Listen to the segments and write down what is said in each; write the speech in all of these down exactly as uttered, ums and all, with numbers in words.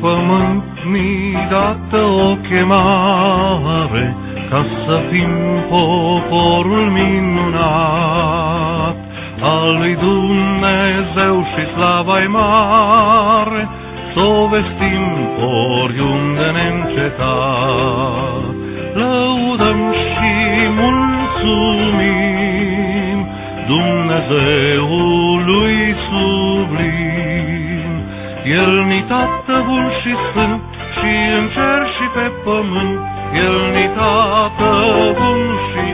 pământ mi-ai dată o chemare, ca să fim poporul minunat al lui Dumnezeu și slava-i mare, s-o vestim oriunde neîncetat. Lăudăm și mulțumim Dumnezeului sublim. El-ni Tată bun și sfânt, și în cer și pe pământ, El-ni Tată bun și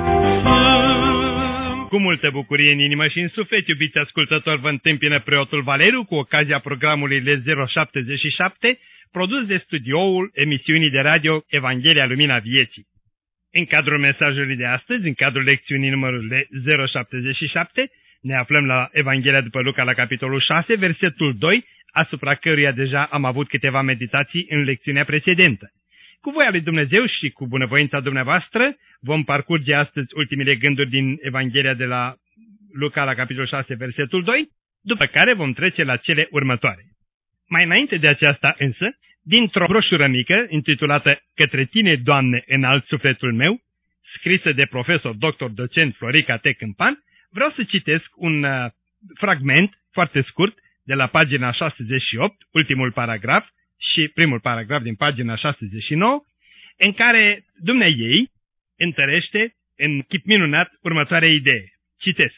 sfânt. Cu multă bucurie în inimă și în suflet, iubiți ascultători, vă întâmpină preotul Valeriu cu ocazia programului L zero șaptezeci și șapte, produs de studioul emisiunii de radio Evanghelia Lumina Vieții. În cadrul mesajului de astăzi, în cadrul lecțiunii numărul L zero șaptezeci și șapte, ne aflăm la Evanghelia după Luca, la capitolul șase, versetul doi, asupra căruia deja am avut câteva meditații în lecțiunea precedentă. Cu voia lui Dumnezeu și cu bunăvoința dumneavoastră vom parcurge astăzi ultimile gânduri din Evanghelia de la Luca, la capitolul șase, versetul doi, după care vom trece la cele următoare. Mai înainte de aceasta însă, dintr-o broșură mică intitulată Către tine, Doamne, înalt sufletul meu, scrisă de profesor doctor docent Florica T. Câmpan, vreau să citesc un uh, fragment foarte scurt de la pagina șaizeci și opt, ultimul paragraf și primul paragraf din pagina șaizeci și nouă, în care dumneaei întărește în chip minunat următoarea idee. Citesc.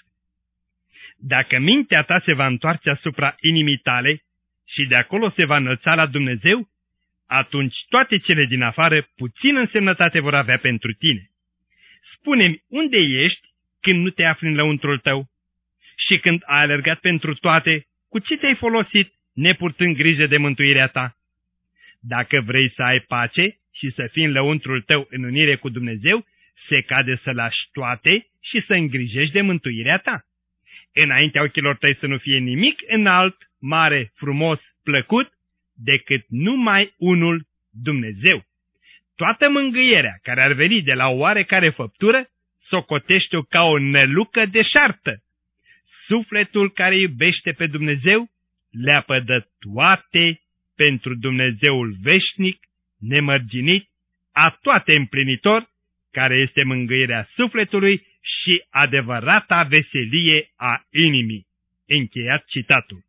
Dacă mintea ta se va întoarce asupra inimii tale și de acolo se va înălța la Dumnezeu, atunci toate cele din afară puțin însemnătate vor avea pentru tine. Spune-mi unde ești când nu te afli în lăuntrul tău? Și când ai alergat pentru toate, cu ce te-ai folosit, nepurtând grijă de mântuirea ta? Dacă vrei să ai pace și să fii în lăuntrul tău în unire cu Dumnezeu, se cade să lași toate și să îngrijești de mântuirea ta. Înaintea ochilor tăi să nu fie nimic înalt, mare, frumos, plăcut, decât numai unul, Dumnezeu. Toată mângâierea care ar veni de la o oarecare făptură, socotește-o ca o nălucă deșartă. Sufletul care iubește pe Dumnezeu leapă de toate pentru Dumnezeul veșnic, nemărginit, atoate împlinitor, care este mângâierea sufletului și adevărata veselie a inimii. Încheiat citatul.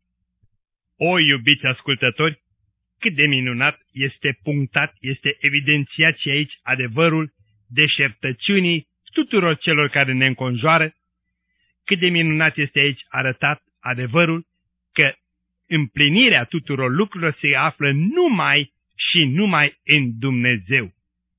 O, iubiți ascultători, cât de minunat este punctat, este evidențiat și aici adevărul deșertăciunii tuturor celor care ne înconjoară, cât de minunat este aici arătat adevărul că împlinirea tuturor lucrurilor se află numai și numai în Dumnezeu.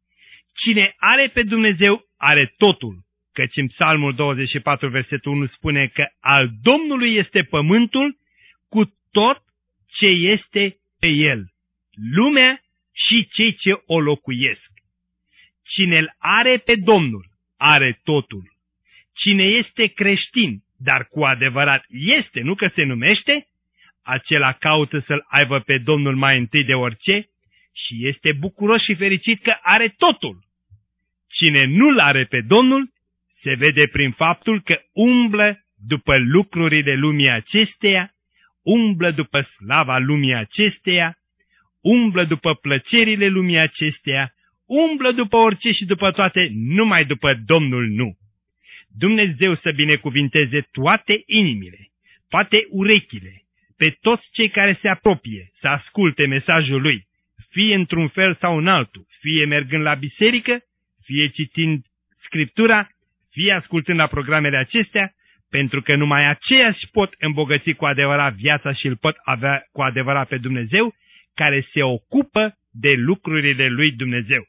Cine are pe Dumnezeu are totul, căci în Psalmul douăzeci și patru, versetul unu spune că al Domnului este pământul cu tot ce este pe el, lumea și cei ce o locuiesc. Cine îl are pe Domnul are totul. Cine este creștin, dar cu adevărat este, nu că se numește, acela caută să-l aibă pe Domnul mai întâi de orice și este bucuros și fericit că are totul. Cine nu-l are pe Domnul se vede prin faptul că umblă după lucrurile lumii acesteia, umblă după slava lumii acesteia, umblă după plăcerile lumii acesteia, umblă după orice și după toate, numai după Domnul nu. Dumnezeu să binecuvinteze toate inimile, toate urechile, pe toți cei care se apropie să asculte mesajul Lui, fie într-un fel sau în altul, fie mergând la biserică, fie citind Scriptura, fie ascultând la programele acestea, pentru că numai aceia își pot îmbogăți cu adevărat viața și îl pot avea cu adevărat pe Dumnezeu, care se ocupă de lucrurile lui Dumnezeu.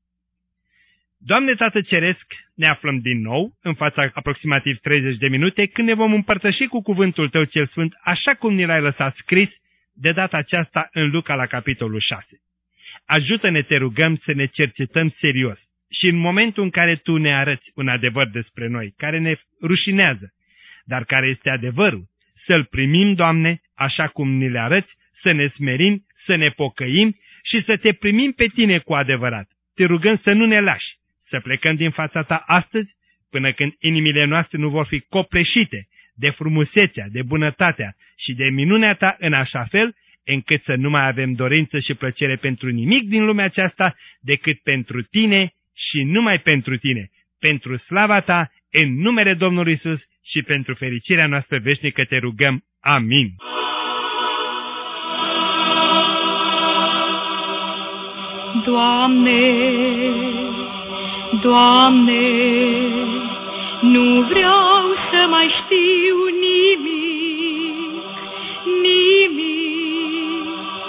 Doamne Tată Ceresc, ne aflăm din nou în fața aproximativ treizeci de minute când ne vom împărtăși cu cuvântul Tău cel Sfânt, așa cum ni l-ai lăsat scris de data aceasta în Luca la capitolul șase. Ajută-ne, te rugăm, să ne cercetăm serios și în momentul în care Tu ne arăți un adevăr despre noi, care ne rușinează, dar care este adevărul, să-l primim, Doamne, așa cum ni le arăți, să ne smerim, să ne pocăim și să Te primim pe Tine cu adevărat. Te rugăm să nu ne lași, să plecăm din fața Ta astăzi, până când inimile noastre nu vor fi copleșite de frumusețea, de bunătatea și de minunea Ta, în așa fel încât să nu mai avem dorință și plăcere pentru nimic din lumea aceasta, decât pentru Tine și numai pentru Tine, pentru slava Ta, în numele Domnului Iisus și pentru fericirea noastră veșnică te rugăm. Amin. Doamne, Doamne, nu vreau să mai știu nimic, nimic,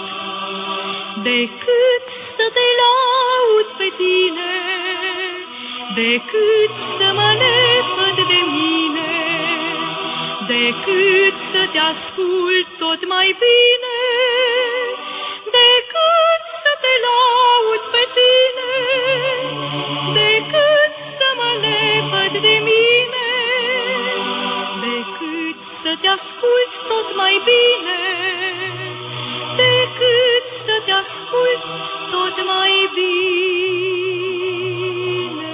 decât să te laud pe Tine, decât să mă lepăd de mine, decât să te ascult tot mai bine, decât să te laud pe Tine, decât să mă lepăd de mine, decât să te ascult tot mai bine, decât să te ascult tot mai bine.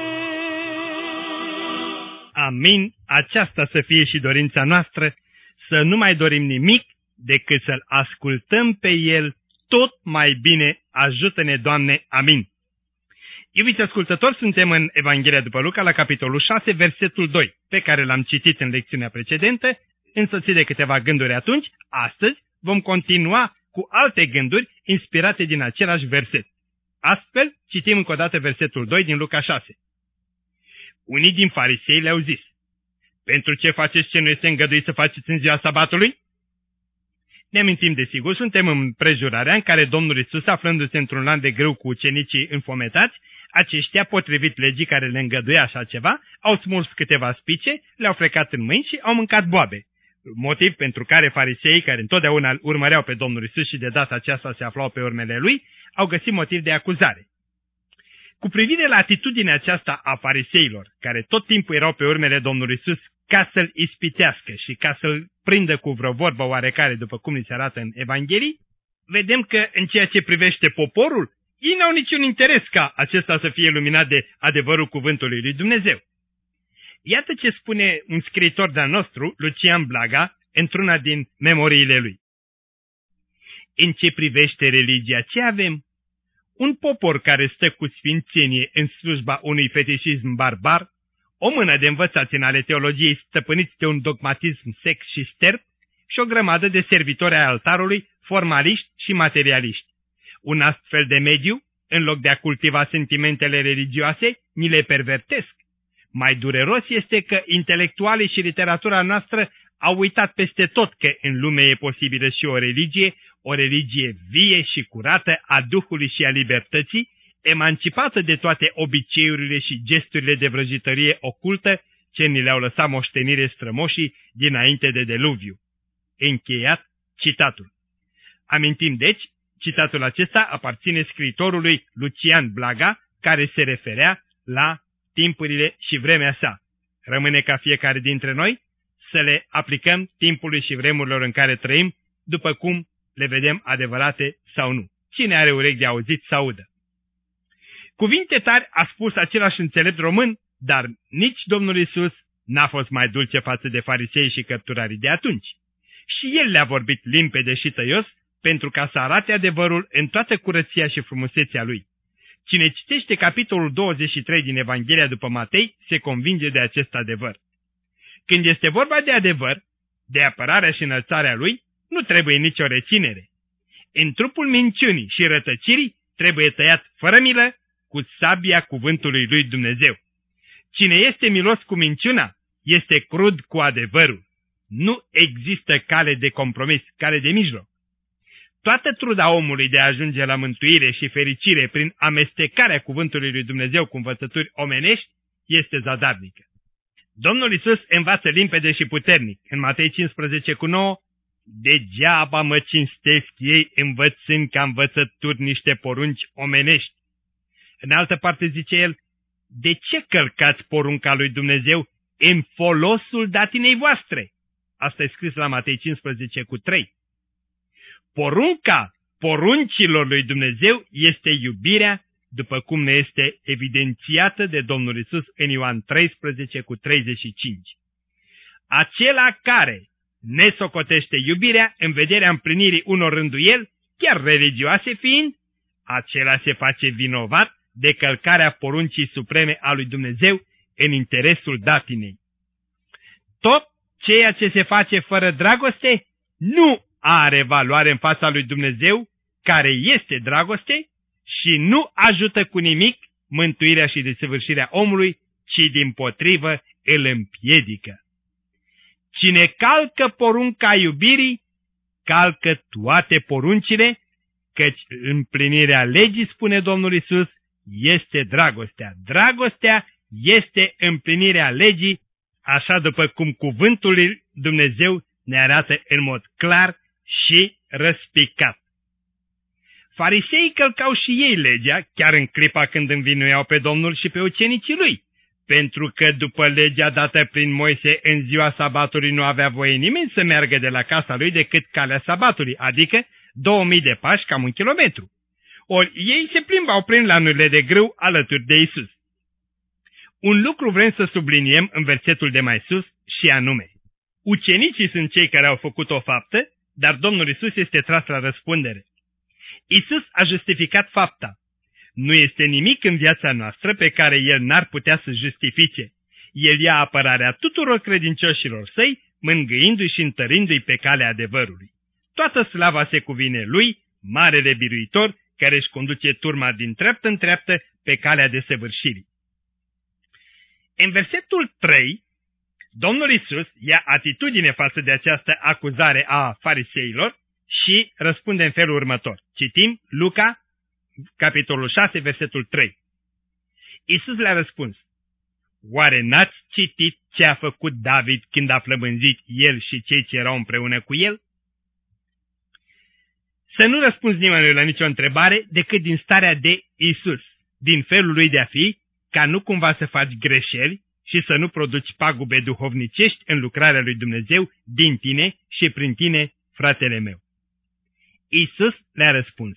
Amin. Aceasta să fie și dorința noastră, să nu mai dorim nimic decât să-L ascultăm pe El tot mai bine. Ajută-ne, Doamne. Amin. Iubiți ascultători, suntem în Evanghelia după Luca, la capitolul șase, versetul doi, pe care l-am citit în lecțiunea precedentă, însoțit de câteva gânduri atunci. Astăzi vom continua cu alte gânduri inspirate din același verset. Astfel, citim încă o dată versetul doi din Luca șase. Unii din farisei le-au zis: pentru ce faceți ce nu este îngăduit să faceți în ziua sabatului? Ne amintim, desigur, suntem în prejurarea în care Domnul Iisus, aflându-se într-un lan de grâu cu ucenicii înfometați, aceștia, potrivit legii care le îngăduia așa ceva, au smuls câteva spice, le-au frecat în mâini și au mâncat boabe. Motiv pentru care fariseii, care întotdeauna urmăreau pe Domnul Iisus și de data aceasta se aflau pe urmele lui, au găsit motiv de acuzare. Cu privire la atitudinea aceasta a fariseilor, care tot timpul erau pe urmele Domnului Iisus ca să-L ispitească și ca să-L prindă cu vreo vorbă oarecare, după cum ni se arată în Evanghelii, vedem că în ceea ce privește poporul, ei n-au niciun interes ca acesta să fie luminat de adevărul cuvântului lui Dumnezeu. Iată ce spune un scriitor de-al nostru, Lucian Blaga, într-una din memoriile lui. În ce privește religia, ce avem? Un popor care stă cu sfințenie în slujba unui fetișism barbar, o mână de învățați în ale teologiei stăpâniți de un dogmatism sec și sterp și o grămadă de servitori ai altarului, formaliști și materialiști. Un astfel de mediu, în loc de a cultiva sentimentele religioase, ni le pervertesc. Mai dureros este că intelectualii și literatura noastră au uitat peste tot că în lume e posibilă și o religie, o religie vie și curată a Duhului și a libertății, emancipată de toate obiceiurile și gesturile de vrăjitorie ocultă ce ni le-au lăsat moștenire strămoșii dinainte de deluviu. Încheiat citatul. Amintim deci, citatul acesta aparține scriitorului Lucian Blaga, care se referea la timpurile și vremea sa. Rămâne ca fiecare dintre noi să le aplicăm timpului și vremurilor în care trăim, după cum le vedem adevărate sau nu. Cine are urechi de auzit să audă. Cuvinte tari a spus același înțelept român, dar nici Domnul Iisus n-a fost mai dulce față de farisei și cărturarii de atunci. Și el le-a vorbit limpede și tăios pentru ca să arate adevărul în toată curăția și frumusețea lui. Cine citește capitolul douăzeci și trei din Evanghelia după Matei se convinge de acest adevăr. Când este vorba de adevăr, de apărarea și înălțarea lui, nu trebuie nicio reținere. În trupul minciunii și rătăcirii trebuie tăiat fără milă cu sabia cuvântului lui Dumnezeu. Cine este milos cu minciuna, este crud cu adevărul. Nu există cale de compromis, cale de mijloc. Toată truda omului de a ajunge la mântuire și fericire prin amestecarea cuvântului lui Dumnezeu cu învățături omenești este zadarnică. Domnul Iisus învață limpede și puternic în Matei cincisprezece cu nouă: degeaba mă cinstesc ei învățând ca învățături niște porunci omenești. În altă parte zice el: de ce călcați porunca lui Dumnezeu în folosul datinei voastre? Asta e scris la Matei cincisprezece cu trei. Porunca poruncilor lui Dumnezeu este iubirea, după cum ne este evidențiată de Domnul Iisus în Ioan treisprezece cu treizeci și cinci. Acela care ne socotește iubirea în vederea împlinirii unor rânduieli, chiar religioase fiind, acela se face vinovat de călcarea poruncii supreme a lui Dumnezeu în interesul datinei. Tot ceea ce se face fără dragoste nu are valoare în fața lui Dumnezeu, care este dragoste, și nu ajută cu nimic mântuirea și desăvârșirea omului, ci dimpotrivă îl împiedică. Cine calcă porunca iubirii, calcă toate poruncile, căci împlinirea legii, spune Domnul Iisus, este dragostea. Dragostea este împlinirea legii, așa după cum cuvântul lui Dumnezeu ne arată în mod clar și răspicat. Fariseii călcau și ei legea, chiar în clipa când învinuiau pe Domnul și pe ucenicii lui, pentru că după legea dată prin Moise în ziua sabatului nu avea voie nimeni să meargă de la casa lui decât calea sabatului, adică două mii de pași, cam un kilometru. Ori ei se plimbau prin lanurile de grâu alături de Isus. Un lucru vrem să subliniem în versetul de mai sus și anume: ucenicii sunt cei care au făcut o faptă, dar Domnul Isus este tras la răspundere. Isus a justificat fapta. Nu este nimic în viața noastră pe care El n-ar putea să justifice. El ia apărarea tuturor credincioșilor săi, mângâindu-i și întărindu-i pe calea adevărului. Toată slava se cuvine Lui, Marele Biruitor, care își conduce turma din treaptă în treaptă pe calea desăvârșirii. În versetul trei, Domnul Isus ia atitudine față de această acuzare a fariseilor și răspunde în felul următor. Citim Luca, capitolul șase, versetul trei. Isus le-a răspuns: oare n-ați citit ce a făcut David când a flămânzit el și cei ce erau împreună cu el? Să nu răspunzi nimănui la nicio întrebare decât din starea de Isus, din felul lui de a fi, ca nu cumva să faci greșeli și să nu produci pagube duhovnicești în lucrarea lui Dumnezeu din tine și prin tine, fratele meu. Isus le-a răspuns.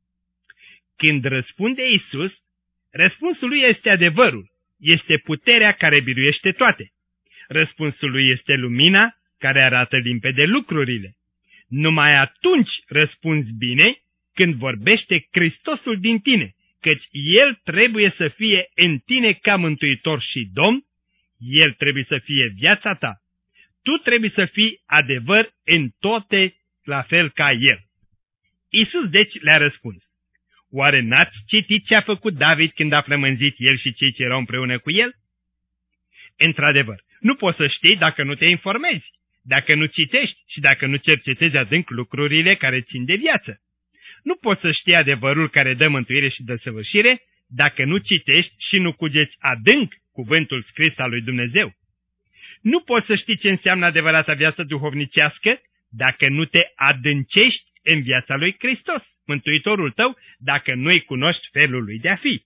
Când răspunde Isus, răspunsul lui este adevărul, este puterea care biruiește toate. Răspunsul lui este lumina care arată limpede lucrurile. Numai atunci răspunzi bine când vorbește Hristosul din tine, căci El trebuie să fie în tine ca mântuitor și Domn, El trebuie să fie viața ta. Tu trebuie să fii adevăr în toate, la fel ca El. Isus deci le-a răspuns. Oare n-ați citit ce a făcut David când a flămânzit el și cei ce erau împreună cu el? Într-adevăr, nu poți să știi dacă nu te informezi, dacă nu citești și dacă nu cercetezi adânc lucrurile care țin de viață. Nu poți să știi adevărul care dă mântuire și desăvârșire dacă nu citești și nu cugeți adânc cuvântul scris al lui Dumnezeu. Nu poți să știi ce înseamnă adevărata viață duhovnicească dacă nu te adâncești în viața lui Hristos, Mântuitorul tău, dacă nu-i cunoști felul lui de a fi.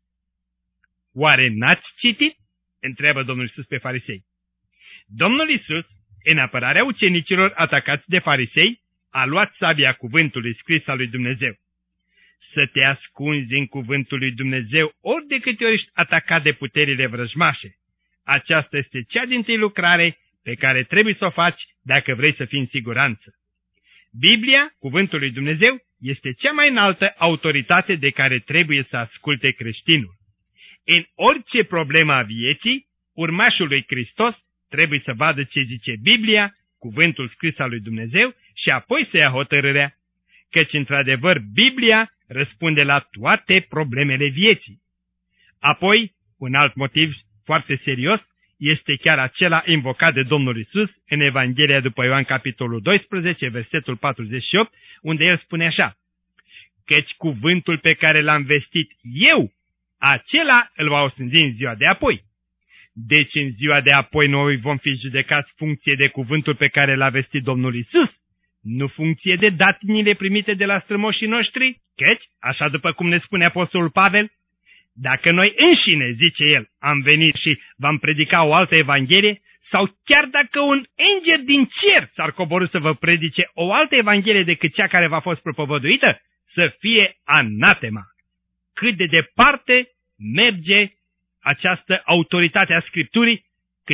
Oare n-ați citit? Întreabă Domnul Iisus pe farisei. Domnul Iisus, în apărarea ucenicilor atacați de farisei, a luat sabia cuvântului scris al lui Dumnezeu. Să te ascunzi în cuvântul lui Dumnezeu ori de câte ori ești atacat de puterile vrăjmașe. Aceasta este cea dintâi lucrare pe care trebuie să o faci dacă vrei să fii în siguranță. Biblia, cuvântul lui Dumnezeu, este cea mai înaltă autoritate de care trebuie să asculte creștinul. În orice problemă a vieții, urmașul lui Hristos trebuie să vadă ce zice Biblia, cuvântul scris al lui Dumnezeu, și apoi să ia hotărârea, căci într-adevăr Biblia răspunde la toate problemele vieții. Apoi, un alt motiv foarte serios este chiar acela invocat de Domnul Iisus în Evanghelia după Ioan, capitolul doisprezece, versetul patruzeci și opt, unde El spune așa: căci cuvântul pe care l-am vestit eu, acela îl va osândi în ziua de apoi. Deci în ziua de apoi noi vom fi judecați funcție de cuvântul pe care l-a vestit Domnul Iisus, nu funcție de datinile primite de la strămoșii noștri, căci, așa după cum ne spune Apostolul Pavel, dacă noi înșine, zice el, am venit și v-am predica o altă evanghelie, sau chiar dacă un înger din cer s-ar coborî să vă predice o altă evanghelie decât cea care v-a fost propovăduită, să fie anatema. Cât de departe merge această autoritate a Scripturii, cât de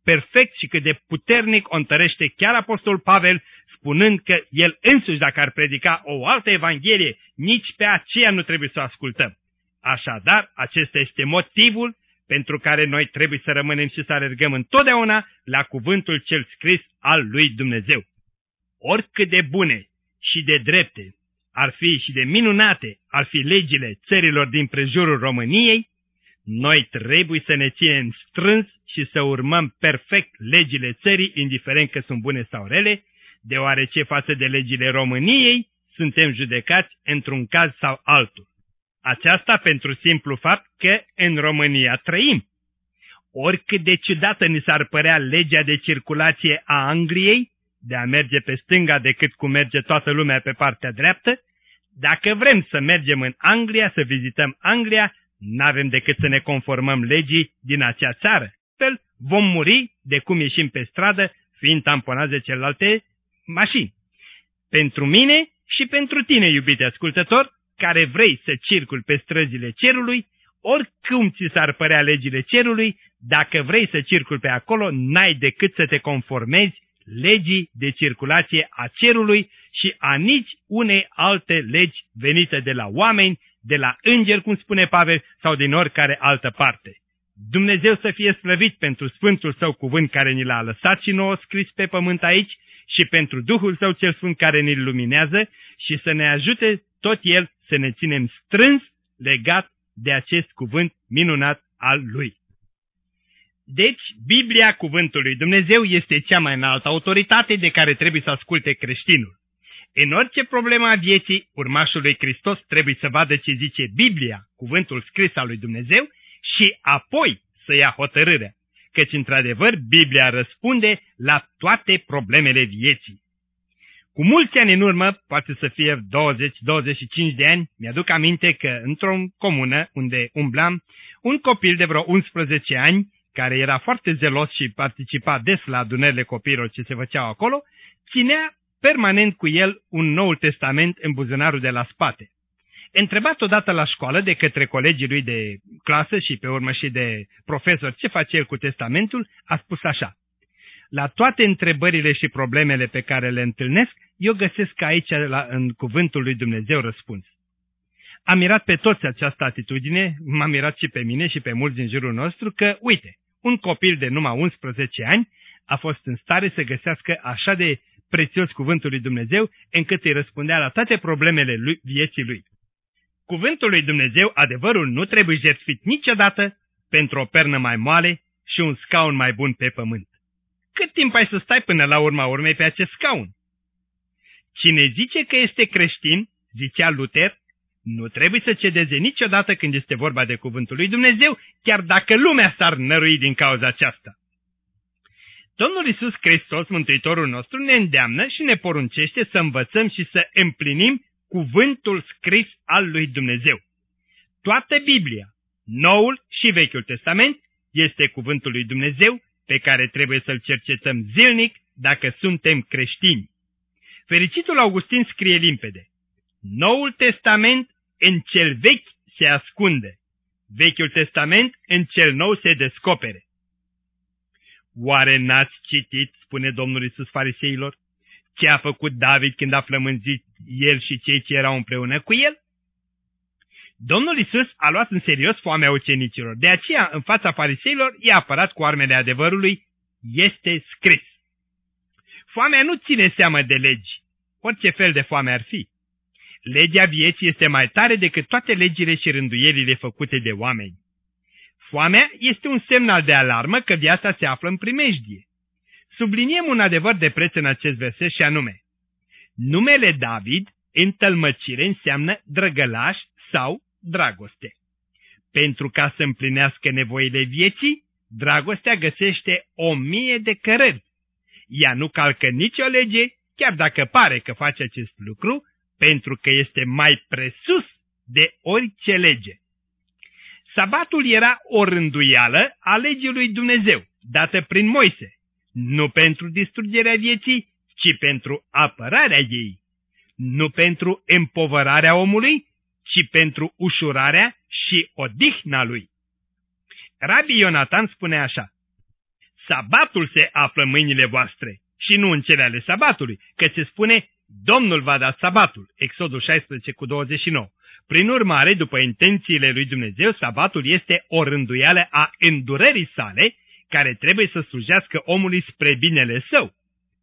perfect și cât de puternic o întărește chiar apostolul Pavel, spunând că el însuși, dacă ar predica o altă evanghelie, nici pe aceea nu trebuie să o ascultăm. Așadar, acesta este motivul pentru care noi trebuie să rămânem și să alergăm întotdeauna la cuvântul cel scris al lui Dumnezeu. Oricât de bune și de drepte ar fi și de minunate ar fi legile țărilor din prejurul României, noi trebuie să ne ținem strâns și să urmăm perfect legile țării, indiferent că sunt bune sau rele, deoarece față de legile României suntem judecați într-un caz sau altul. Aceasta pentru simplu fapt că în România trăim. Oricât de ciudată ni s-ar părea legea de circulație a Angliei, de a merge pe stânga decât cum merge toată lumea pe partea dreaptă, dacă vrem să mergem în Anglia, să vizităm Anglia, n-avem decât să ne conformăm legii din acea țară. Fel, vom muri de cum ieșim pe stradă, fiind tamponați de celelalte mașini. Pentru mine și pentru tine, iubite ascultător, care vrei să circuli pe străzile cerului, oricum ți s-ar părea legile cerului, dacă vrei să circuli pe acolo, n-ai decât să te conformezi legii de circulație a cerului și a nici unei alte legi venite de la oameni, de la îngeri, cum spune Pavel, sau din oricare altă parte. Dumnezeu să fie slăvit pentru Sfântul Său cuvânt care ni l-a lăsat și nouă scris pe pământ aici și pentru Duhul Său cel Sfânt care ne-l luminează și să ne ajute tot El să ne ținem strâns legat de acest cuvânt minunat al Lui. Deci, Biblia, cuvântul lui Dumnezeu, este cea mai înaltă autoritate de care trebuie să asculte creștinul. În orice problemă a vieții, urmașul lui Hristos trebuie să vadă ce zice Biblia, cuvântul scris al lui Dumnezeu, și apoi să ia hotărârea, căci într-adevăr Biblia răspunde la toate problemele vieții. Cu mulți ani în urmă, poate să fie douăzeci douăzeci și cinci de ani, mi-aduc aminte că într-o comună unde umblam, un copil de vreo unsprezece ani, care era foarte zelos și participa des la adunările copiilor ce se făceau acolo, ținea permanent cu el un Noul Testament în buzunarul de la spate. Întrebat odată la școală de către colegii lui de clasă și pe urmă și de profesor ce face el cu testamentul, a spus așa: la toate întrebările și problemele pe care le întâlnesc, eu găsesc aici la, în cuvântul lui Dumnezeu răspuns. Am mirat pe toți această atitudine, m-a mirat și pe mine și pe mulți din jurul nostru că, uite, un copil de numai unsprezece ani a fost în stare să găsească așa de prețios cuvântul lui Dumnezeu, încât îi răspundea la toate problemele lui, vieții lui. Cuvântul lui Dumnezeu, adevărul, nu trebuie jertfit niciodată pentru o pernă mai moale și un scaun mai bun pe pământ. Cât timp ai să stai până la urma urmei pe acest scaun? Cine zice că este creștin, zicea Luther, nu trebuie să cedeze niciodată când este vorba de cuvântul lui Dumnezeu, chiar dacă lumea s-ar nărui din cauza aceasta. Domnul Iisus Hristos, Mântuitorul nostru, ne îndeamnă și ne poruncește să învățăm și să împlinim cuvântul scris al lui Dumnezeu. Toată Biblia, Noul și Vechiul Testament, este cuvântul lui Dumnezeu pe care trebuie să-l cercetăm zilnic dacă suntem creștini. Fericitul Augustin scrie limpede: Noul Testament în cel vechi se ascunde, Vechiul Testament în cel nou se descopere. Oare n-ați citit, spune Domnul Iisus fariseilor, ce a făcut David când a flămânzit el și cei ce erau împreună cu el? Domnul Iisus a luat în serios foamea ucenicilor, de aceea în fața fariseilor i-a apărat cu armele adevărului: este scris. Foamea nu ține seamă de legi, orice fel de foame ar fi. Legea vieții este mai tare decât toate legile și rânduielile făcute de oameni. Foamea este un semnal de alarmă că viața se află în primejdie. Subliniem un adevăr de preț în acest verset și anume: numele David în tălmăcire înseamnă drăgălaș sau dragoste. Pentru ca să împlinească nevoile vieții, dragostea găsește o mie de cărări. Ea nu calcă nicio lege, chiar dacă pare că face acest lucru, pentru că este mai presus de orice lege. Sabatul era o rânduială a legii lui Dumnezeu, dată prin Moise, nu pentru distrugerea vieții, ci pentru apărarea ei, nu pentru împovărarea omului, ci pentru ușurarea și odihna lui. Rabbi Ionatan spune așa: sabatul se află în mâinile voastre și nu în cele ale sabatului, că se spune Domnul va da sabatul, Exodul șaisprezece cu douăzeci și nouă. Prin urmare, după intențiile lui Dumnezeu, sabatul este o rânduială a îndurării sale, care trebuie să slujească omului spre binele său.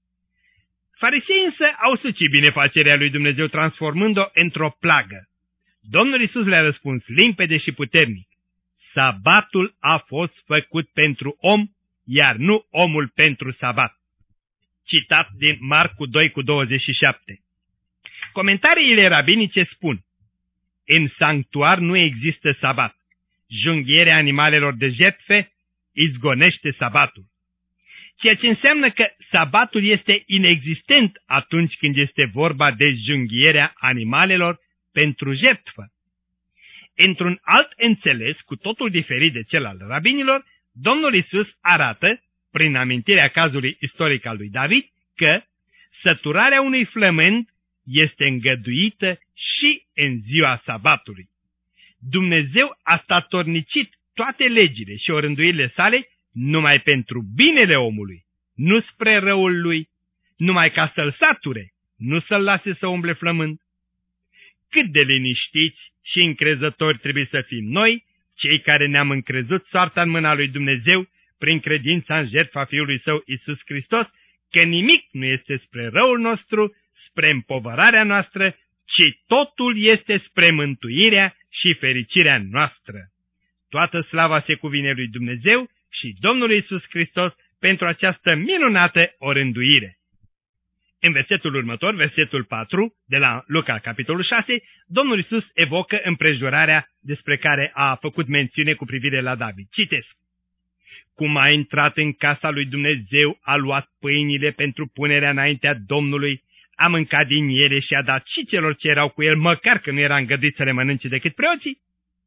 Farisei însă au sucit binefacerea lui Dumnezeu, transformând-o într-o plagă. Domnul Iisus le-a răspuns limpede și puternic: sabatul a fost făcut pentru om, iar nu omul pentru sabat. Citat din Marcu doi cu douăzeci și șapte. Comentariile rabinice spun: în sanctuar nu există sabat. Junghierea animalelor de jertfe izgonește sabatul. Ceea ce înseamnă că sabatul este inexistent atunci când este vorba de junghierea animalelor pentru jertfă. Într-un alt înțeles, cu totul diferit de cel al rabinilor, Domnul Iisus arată, prin amintirea cazului istoric al lui David, că săturarea unui flămând este îngăduită și în ziua sabatului. Dumnezeu a statornicit toate legile și orânduirile sale numai pentru binele omului, nu spre răul lui, numai ca să-l sature, nu să-l lase să umble flămând. Cât de liniștiți și încrezători trebuie să fim noi, cei care ne-am încrezut soarta în mâna lui Dumnezeu prin credința în jertfa Fiului Său Iisus Hristos, că nimic nu este spre răul nostru, spre împovărarea noastră, ci totul este spre mântuirea și fericirea noastră. Toată slava se cuvine lui Dumnezeu și Domnului Iisus Hristos pentru această minunată orânduire. În versetul următor, versetul patru, de la Luca, capitolul șase, Domnul Iisus evocă împrejurarea despre care a făcut mențiune cu privire la David. Citesc: cum a intrat în casa lui Dumnezeu, a luat pâinile pentru punerea înaintea Domnului, a mâncat din ele și a dat și celor ce erau cu el, măcar că nu era îngăduit să le mănânce decât preoții.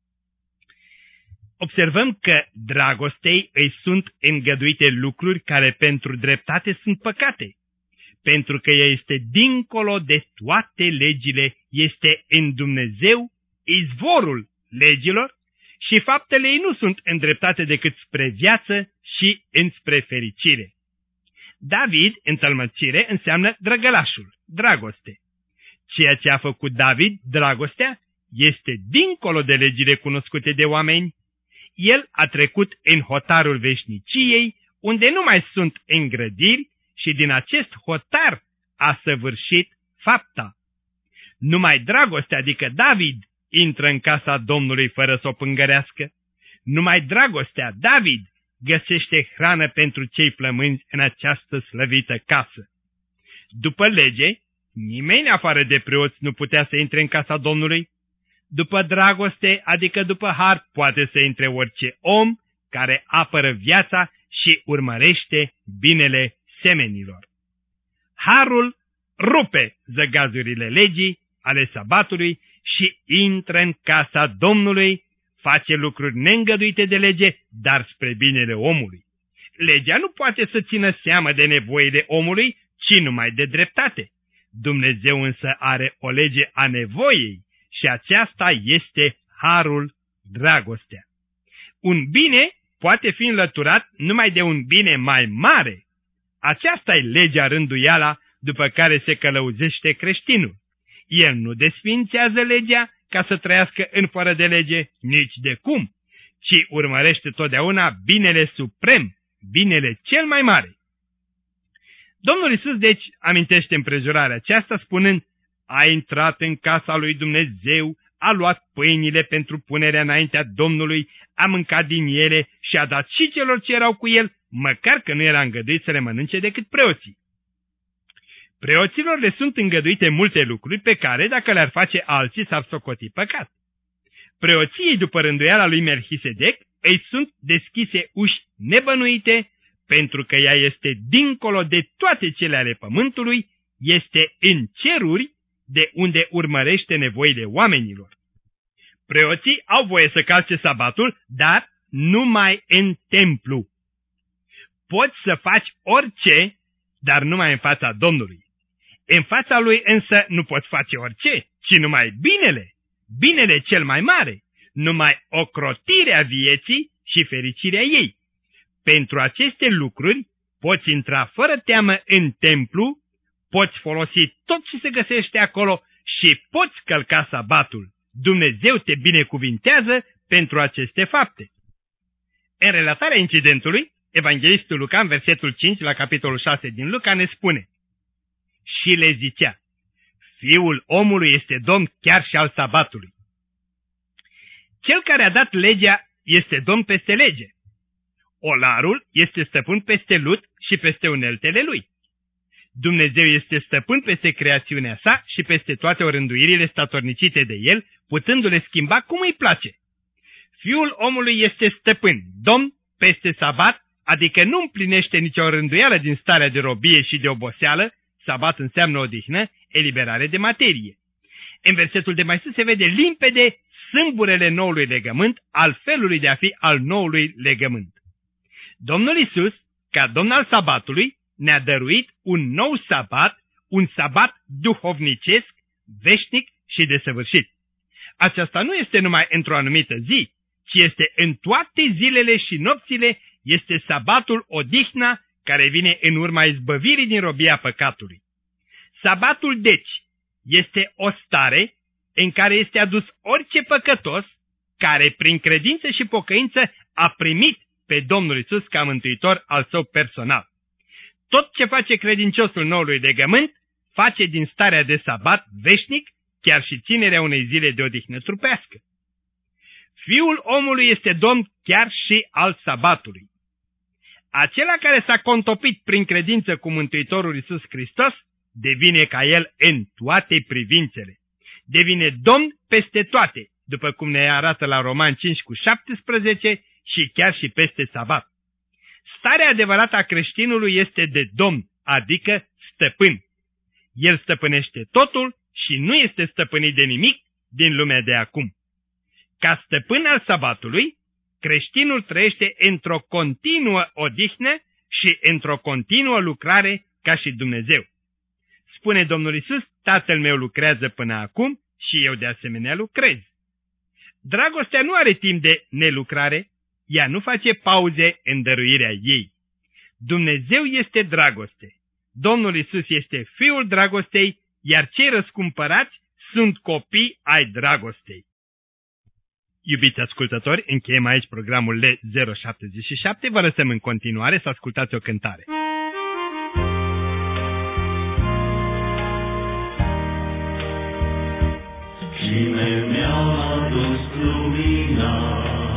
Observăm că dragostei îi sunt îngăduite lucruri care pentru dreptate sunt păcate, pentru că ea este dincolo de toate legile, este în Dumnezeu izvorul legilor și faptele ei nu sunt îndreptate decât spre viață și înspre fericire. David, în tălmăcire, înseamnă drăgălașul, dragoste. Ceea ce a făcut David, dragostea, este dincolo de legile cunoscute de oameni. El a trecut în hotarul veșniciei, unde nu mai sunt îngrădiri, și din acest hotar a săvârșit fapta. Numai dragostea, adică David, intră în casa Domnului fără să o pângărească. Numai dragostea, David, găsește hrană pentru cei flămânzi în această slăvită casă. După lege, nimeni afară de preoți nu putea să intre în casa Domnului. După dragoste, adică după har, poate să intre orice om care apără viața și urmărește binele semenilor. Harul rupe zăgazurile legii ale sabatului și intră în casa Domnului, face lucruri neîngăduite de lege, dar spre binele omului. Legea nu poate să țină seamă de nevoile omului, ci numai de dreptate. Dumnezeu însă are o lege a nevoiei și aceasta este harul, dragostea. Un bine poate fi înlăturat numai de un bine mai mare. Aceasta e legea rânduiala după care se călăuzește creștinul. El nu desfințează legea ca să trăiască în fără de lege, nici de cum, ci urmărește totdeauna binele suprem, binele cel mai mare. Domnul Iisus, deci, amintește împrejurarea aceasta spunând: a intrat în casa lui Dumnezeu, a luat pâinile pentru punerea înaintea Domnului, a mâncat din ele și a dat și celor ce erau cu el, măcar că nu era îngăduit să le mănânce decât preoții. Preoților le sunt îngăduite multe lucruri pe care, dacă le-ar face alții, s-ar socoti păcat. Preoției, după rânduiala lui Melchisedec, îi sunt deschise uși nebănuite, pentru că ea este dincolo de toate cele ale pământului, este în ceruri, de unde urmărește nevoile oamenilor. Preoții au voie să calce sabatul, dar numai în templu. Poți să faci orice, dar numai în fața Domnului. În fața lui însă nu poți face orice, ci numai binele, binele cel mai mare, numai ocrotirea vieții și fericirea ei. Pentru aceste lucruri poți intra fără teamă în templu, poți folosi tot ce se găsește acolo și poți călca sabatul. Dumnezeu te binecuvintează pentru aceste fapte. În relatarea incidentului, evanghelistul Luca, în versetul cinci, la capitolul șase din Luca, ne spune: și le zicea, Fiul omului este domn chiar și al sabatului. Cel care a dat legea este domn peste lege. Olarul este stăpân peste lut și peste uneltele lui. Dumnezeu este stăpân peste creațiunea sa și peste toate orânduirile statornicite de el, putându-le schimba cum îi place. Fiul omului este stăpân, domn, peste sabat, adică nu împlinește nicio rânduială din starea de robie și de oboseală. Sabat înseamnă odihnă, eliberare de materie. În versetul de mai sus se vede limpede sâmburele noului legământ, al felului de a fi al noului legământ. Domnul Iisus, ca Domn al sabatului, ne-a dăruit un nou sabat, un sabat duhovnicesc, veșnic și desăvârșit. Aceasta nu este numai într-o anumită zi, ci este în toate zilele și nopțile, este sabatul odihna care vine în urma izbăvirii din robia păcatului. Sabatul, deci, este o stare în care este adus orice păcătos care, prin credință și pocăință, a primit pe Domnul Iisus ca mântuitor al său personal. Tot ce face credinciosul noului legământ, face din starea de sabat veșnic, chiar și ținerea unei zile de odihnă trupească. Fiul omului este domn chiar și al sabatului. Acela care s-a contopit prin credință cu Mântuitorul Iisus Hristos, devine ca el în toate privințele. Devine domn peste toate, după cum ne arată la Romani cinci cu șaptesprezece, și chiar și peste sabat. Starea adevărată a creștinului este de domn, adică stăpân. El stăpânește totul și nu este stăpânit de nimic din lumea de acum. Ca stăpân al sabatului, creștinul trăiește într-o continuă odihnă și într-o continuă lucrare ca și Dumnezeu. Spune Domnul Iisus, Tatăl meu lucrează până acum și eu de asemenea lucrez. Dragostea nu are timp de nelucrare, ea nu face pauze în dăruirea ei. Dumnezeu este dragoste. Domnul Iisus este Fiul dragostei, iar cei răscumpărați sunt copii ai dragostei. Iubiți ascultători, încheiem aici programul L zero șaptezeci și șapte, vă lăsăm în continuare să ascultați o cântare. Cine mi-a adus lumina,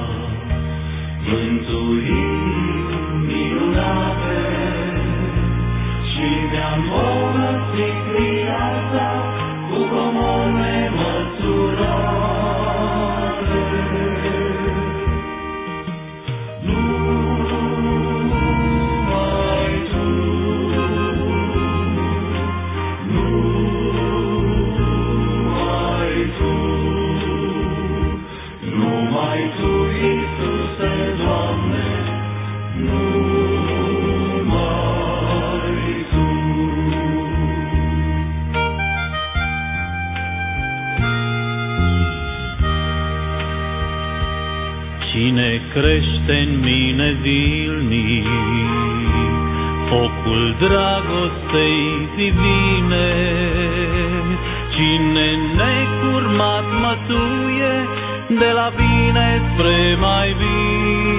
mântuiri minunate, și mi-a îmbogățit viața cu comori nemăsurate. Numai Tu, numai Tu, numai Tu, Iisuse, Doamne, numai Tu. Cine crește în mine zilnic focul dragostei divine, cine necurmat măsuie de la bine spre mai bine,